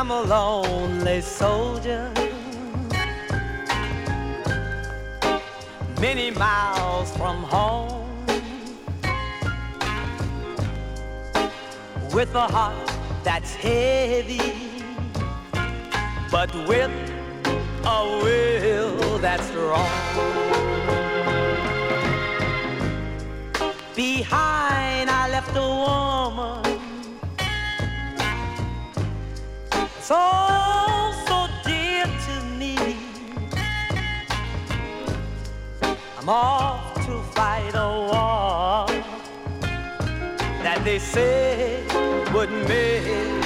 I'm a lonely soldier, many miles from home, with a heart that's heavy, but with a will that's strong. Behind I left a woman so, so dear to me. I'm off to fight a war that they said would make